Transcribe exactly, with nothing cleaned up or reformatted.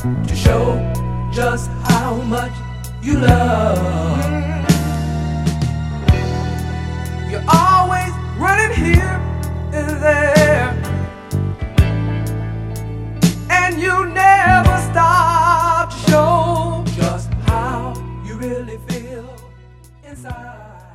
to show just how much you love. You're always running here and there, and you never stop to show just how you really feel inside.